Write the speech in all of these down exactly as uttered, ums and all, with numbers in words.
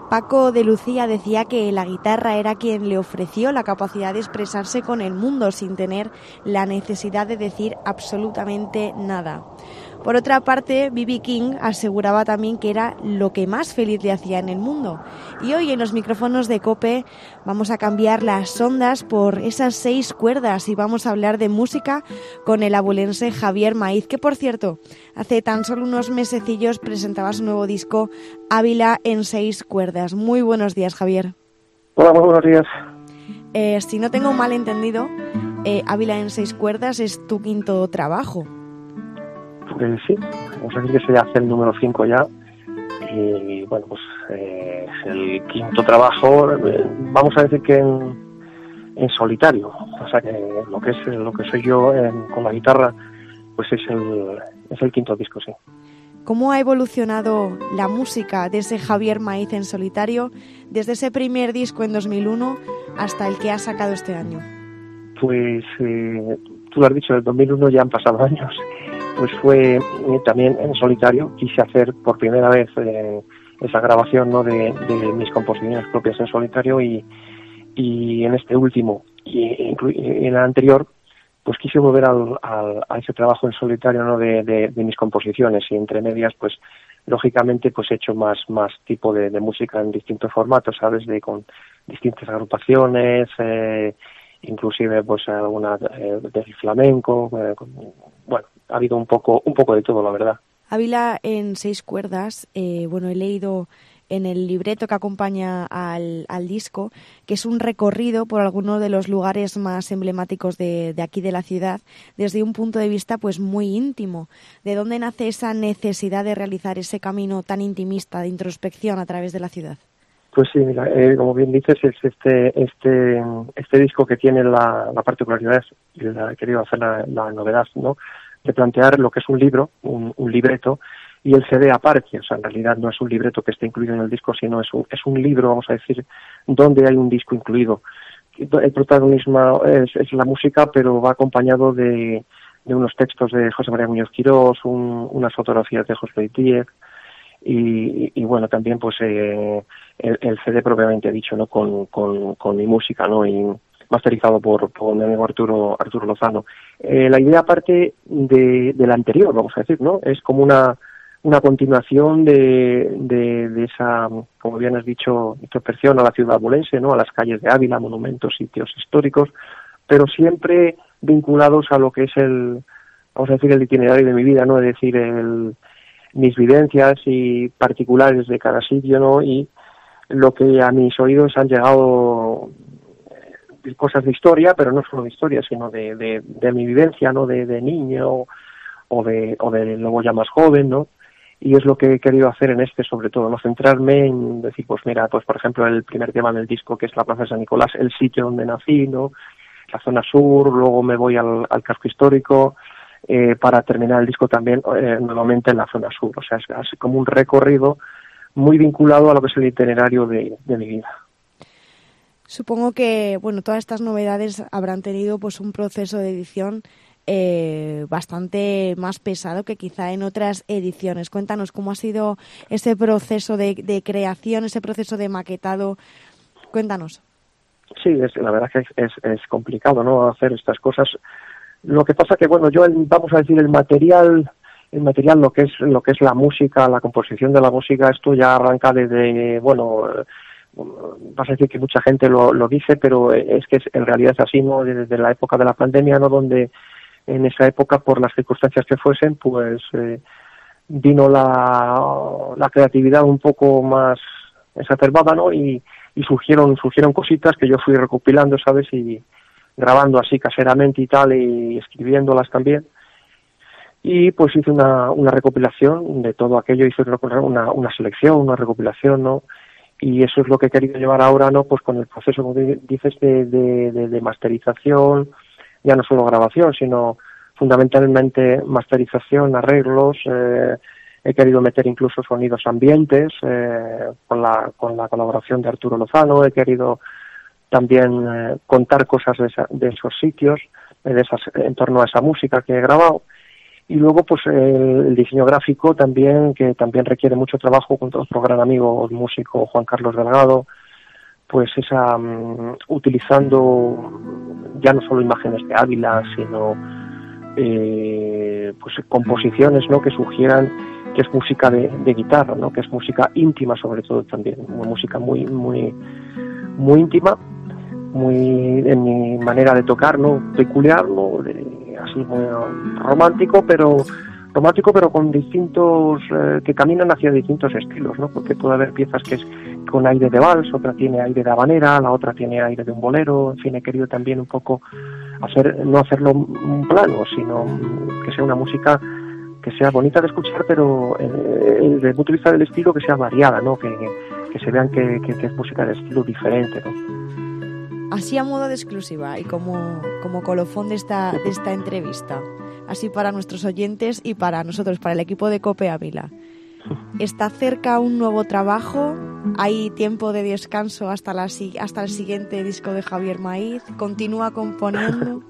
Paco de Lucía decía que la guitarra era quien le ofreció la capacidad de expresarse con el mundo sin tener la necesidad de decir absolutamente nada. Por otra parte, B B King aseguraba también que era lo que más feliz le hacía en el mundo. Y hoy en los micrófonos de COPE vamos a cambiar las ondas por esas seis cuerdas y vamos a hablar de música con el abulense Javier Maiz, que por cierto, hace tan solo unos mesecillos presentaba su nuevo disco Ávila en seis cuerdas. Muy buenos días, Javier. Hola, muy buenos días. Eh, si no tengo un malentendido, eh, Ávila en seis cuerdas es tu quinto trabajo. Eh, sí, vamos a decir que se hace el número cinco ya y bueno, pues eh, es el quinto trabajo, eh, vamos a decir que en, en solitario, o sea que lo que es lo que soy yo en, con la guitarra, pues es el, es el quinto disco, sí. ¿Cómo ha evolucionado la música de ese Javier Maiz en solitario desde ese primer disco en dos mil uno hasta el que ha sacado este año? Pues eh, tú lo has dicho, en el dos mil uno ya han pasado años. Pues fue eh, también en solitario, quise hacer por primera vez eh, esa grabación, ¿no?, de, de mis composiciones propias en solitario y, y en este último y, y en el anterior pues quise volver al, al, a ese trabajo en solitario, ¿no?, de, de, de mis composiciones, y entre medias pues lógicamente pues he hecho más más tipo de, de música en distintos formatos, ¿sabes?, de con distintas agrupaciones, eh, inclusive pues alguna eh, de flamenco, eh, con, bueno, ha habido un poco un poco de todo, la verdad. Ávila en seis cuerdas, eh, bueno, he leído en el libreto que acompaña al, al disco que es un recorrido por algunos de los lugares más emblemáticos de, de aquí de la ciudad desde un punto de vista pues muy íntimo. ¿De dónde nace esa necesidad de realizar ese camino tan intimista de introspección a través de la ciudad? Pues sí, mira, eh, como bien dices, es este este este disco que tiene la, la particularidad, y la, he querido hacer la, la novedad, ¿no?, de plantear lo que es un libro, un, un libreto, y el C D aparte. O sea, en realidad no es un libreto que esté incluido en el disco, sino es un, es un libro, vamos a decir, donde hay un disco incluido. El protagonismo es, es la música, pero va acompañado de, de unos textos de José María Muñoz Quirós, un, unas fotografías de José Itier, y, y bueno, también pues eh, el, el C D propiamente dicho, ¿no?, con, con, con mi música, ¿no?, y masterizado por, por mi amigo Arturo Arturo Lozano. Eh, la idea parte de, de la anterior, vamos a decir, ¿no? Es como una una continuación de, de, de esa, como bien has dicho, introspección a la ciudad abulense, ¿no?, a las calles de Ávila, monumentos, sitios históricos, pero siempre vinculados a lo que es el, vamos a decir, el itinerario de mi vida, ¿no?, es decir, el, mis vivencias y particulares de cada sitio, ¿no?, y lo que a mis oídos han llegado cosas de historia, pero no solo de historia, sino de, de, de mi vivencia, ¿no?, de, de niño o de, o de luego ya más joven, ¿no? Y es lo que he querido hacer en este, sobre todo, no centrarme en decir, pues mira, pues por ejemplo el primer tema del disco, que es la Plaza de San Nicolás, el sitio donde nací, ¿no?, la zona sur, luego me voy al, al casco histórico, eh, para terminar el disco también eh, nuevamente en la zona sur. O sea, es así como un recorrido muy vinculado a lo que es el itinerario de, de mi vida. Supongo que, bueno, todas estas novedades habrán tenido pues un proceso de edición eh, bastante más pesado que quizá en otras ediciones. Cuéntanos cómo ha sido ese proceso de, de creación, ese proceso de maquetado. Cuéntanos. Sí, es, la verdad que es, es, es complicado, ¿no?, hacer estas cosas. Lo que pasa que, bueno, yo, el, vamos a decir, el material, el material, lo que es lo que es la música, la composición de la música, esto ya arranca desde, bueno, vas a decir que mucha gente lo, lo dice, pero es que es, en realidad es así, ¿no?, desde la época de la pandemia, ¿no?, donde en esa época, por las circunstancias que fuesen, pues eh, vino la, la creatividad un poco más exacerbada, ¿no?, y, y surgieron surgieron cositas que yo fui recopilando, ¿sabes?, y grabando así caseramente y tal, y escribiéndolas también. Y pues hice una, una recopilación de todo aquello, hice una, una selección, una recopilación, ¿no?, y eso es lo que he querido llevar ahora, ¿no?, pues con el proceso, como dices, de, de, de, de masterización, ya no solo grabación, sino fundamentalmente masterización, arreglos. Eh, he querido meter incluso sonidos ambientes, eh, con la con la colaboración de Arturo Lozano. He querido también eh, contar cosas de, esa, de esos sitios, de esas, en torno a esa música que he grabado. Y luego, pues el, el diseño gráfico también, que también requiere mucho trabajo con nuestro gran amigo, el músico Juan Carlos Delgado, pues esa um, utilizando ya no solo imágenes de Ávila, sino eh, pues composiciones, ¿no?, que sugieran que es música de, de guitarra, ¿no?, que es música íntima sobre todo también, una música muy muy muy íntima, muy en mi manera de tocar, ¿no?, peculiar, ¿no?, de, así muy romántico, pero romántico pero con distintos eh, que caminan hacia distintos estilos, ¿no?, porque puede haber piezas que es con aire de vals, otra tiene aire de habanera, la otra tiene aire de un bolero. En fin, he querido también un poco hacer, no hacerlo un plano, sino que sea una música que sea bonita de escuchar, pero eh, desde el punto de vista del estilo que sea variada, ¿no?, que, que se vean que, que, que es música de estilo diferente, ¿no? Así a modo de exclusiva y como, como colofón de esta, de esta entrevista, así para nuestros oyentes y para nosotros, para el equipo de COPE Ávila. ¿Está cerca un nuevo trabajo? ¿Hay tiempo de descanso hasta, la, hasta el siguiente disco de Javier Maiz? ¿Continúa componiendo?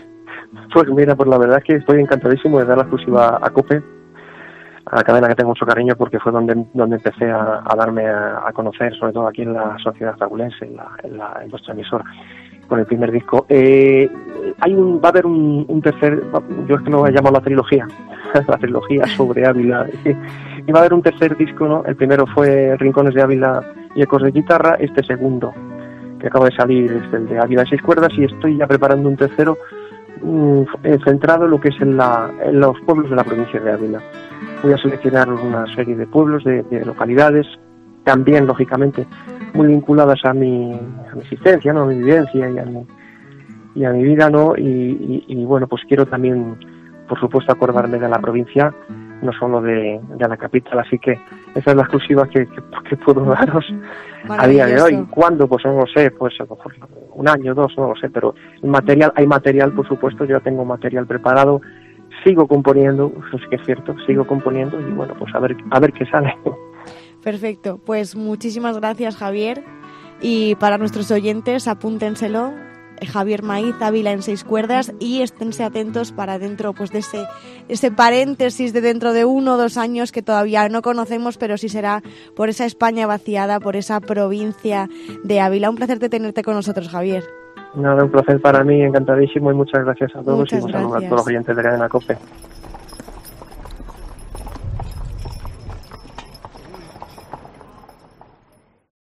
Pues mira, pues la verdad es que estoy encantadísimo de dar la exclusiva a COPE, a la cadena que tengo mucho cariño, porque fue donde donde empecé a, a darme a, a conocer, sobre todo aquí en la sociedad agulense, en, la, en, la, en vuestra emisora, con el primer disco. Eh, hay un, va a haber un, un tercer, yo es que lo he llamado la trilogía, la trilogía sobre Ávila, y va a haber un tercer disco, ¿no? El primero fue Rincones de Ávila y Ecos de Guitarra, este segundo, que acaba de salir, es el de Ávila de Seis Cuerdas, y estoy ya preparando un tercero mmm, centrado en lo que es en, la, en los pueblos de la provincia de Ávila. Voy a seleccionar una serie de pueblos, de, de localidades, también, lógicamente, muy vinculadas a mi, a mi existencia, ¿no?, a mi vivencia y a mi, y a mi vida, ¿no? Y, y, y bueno, pues quiero también, por supuesto, acordarme de la provincia, no solo de, de la capital, así que esa es la exclusiva que, que, que puedo daros a día de hoy. ¿Cuándo? Pues no lo sé, pues a lo mejor un año, dos, no lo sé, pero el material, hay material, por supuesto, yo tengo material preparado, sigo componiendo, eso sí que es cierto, sigo componiendo y bueno, pues a ver, a ver qué sale. Perfecto, pues muchísimas gracias, Javier, y para nuestros oyentes apúntenselo, Javier Maiz, Ávila en Seis Cuerdas, y esténse atentos para dentro pues de ese, ese paréntesis de dentro de uno o dos años que todavía no conocemos, pero sí será por esa España vaciada, por esa provincia de Ávila. Un placer de tenerte con nosotros, Javier. Nada, un placer para mí, encantadísimo, y muchas gracias a todos. Muchas y un saludo a gracias. todos los oyentes de Cadena COPE.